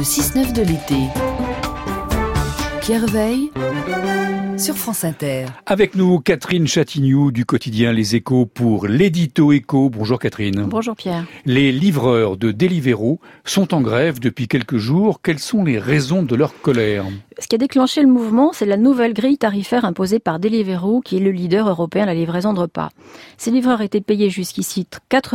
6-9 de l'été. Pierre Veille sur France Inter. Avec nous, Catherine Chatignoux du quotidien Les Échos pour l'édito Écho. Bonjour Catherine. Bonjour Pierre. Les livreurs de Deliveroo sont en grève depuis quelques jours. Quelles sont les raisons de leur colère ? Ce qui a déclenché le mouvement, c'est la nouvelle grille tarifaire imposée par Deliveroo, qui est le leader européen de la livraison de repas. Ces livreurs étaient payés jusqu'ici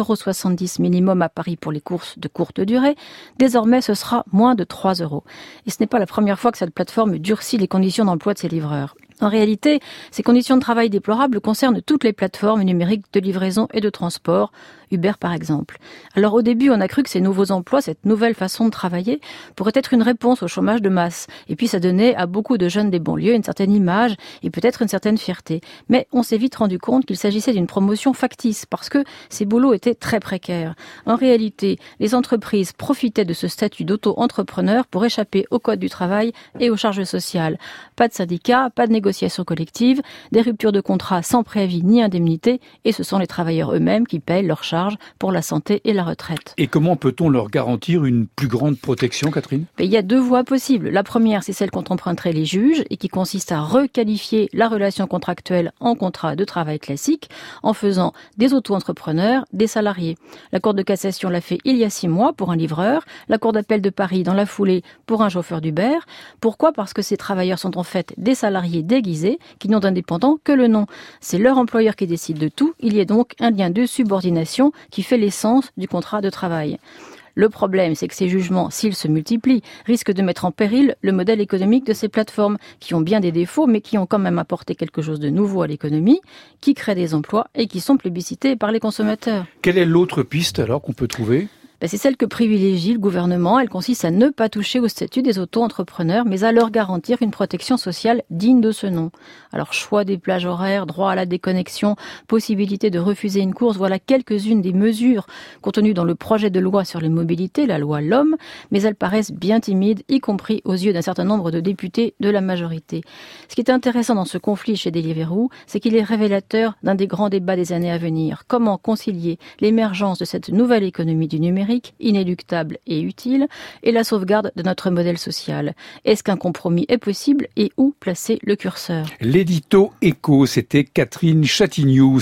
4,70 € minimum à Paris pour les courses de courte durée. Désormais, ce sera moins de 3 €. Et ce n'est pas la première fois que cette plateforme durcit les conditions d'emploi de ses livreurs. En réalité, ces conditions de travail déplorables concernent toutes les plateformes numériques de livraison et de transport, Uber par exemple. Alors au début, on a cru que ces nouveaux emplois, cette nouvelle façon de travailler, pourrait être une réponse au chômage de masse. Et puis ça donnait à beaucoup de jeunes des banlieues une certaine image et peut-être une certaine fierté. Mais on s'est vite rendu compte qu'il s'agissait d'une promotion factice parce que ces boulots étaient très précaires. En réalité, les entreprises profitaient de ce statut d'auto-entrepreneur pour échapper au code du travail et aux charges sociales. Pas de syndicats, pas de négociations collectives, des ruptures de contrat sans préavis ni indemnité, et ce sont les travailleurs eux-mêmes qui payent leurs charges pour la santé et la retraite. Et comment peut-on leur garantir une plus grande protection, Catherine ? Il y a deux voies possibles. La première, c'est celle qu'ont emprunteraient les juges et qui consiste à requalifier la relation contractuelle en contrat de travail classique en faisant des auto-entrepreneurs des salariés. La Cour de cassation l'a fait il y a 6 mois pour un livreur, la Cour d'appel de Paris dans la foulée pour un chauffeur d'Uber. Pourquoi ? Parce que ces travailleurs sont en fait des salariés déguisés qui n'ont d'indépendant que le nom. C'est leur employeur qui décide de tout. Il y a donc un lien de subordination qui fait l'essence du contrat de travail. Le problème, c'est que ces jugements, s'ils se multiplient, risquent de mettre en péril le modèle économique de ces plateformes, qui ont bien des défauts, mais qui ont quand même apporté quelque chose de nouveau à l'économie, qui créent des emplois et qui sont plébiscités par les consommateurs. Quelle est l'autre piste alors qu'on peut trouver ? C'est celle que privilégie le gouvernement. Elle consiste à ne pas toucher au statut des auto-entrepreneurs, mais à leur garantir une protection sociale digne de ce nom. Alors, choix des plages horaires, droit à la déconnexion, possibilité de refuser une course, voilà quelques-unes des mesures contenues dans le projet de loi sur les mobilités, la loi LOM, mais elles paraissent bien timides, y compris aux yeux d'un certain nombre de députés de la majorité. Ce qui est intéressant dans ce conflit chez Deliveroo, c'est qu'il est révélateur d'un des grands débats des années à venir. Comment concilier l'émergence de cette nouvelle économie du numérique, inéluctable et utile, et la sauvegarde de notre modèle social. Est-ce qu'un compromis est possible et où placer le curseur ? L'édito Écho, c'était Catherine Chatignoux.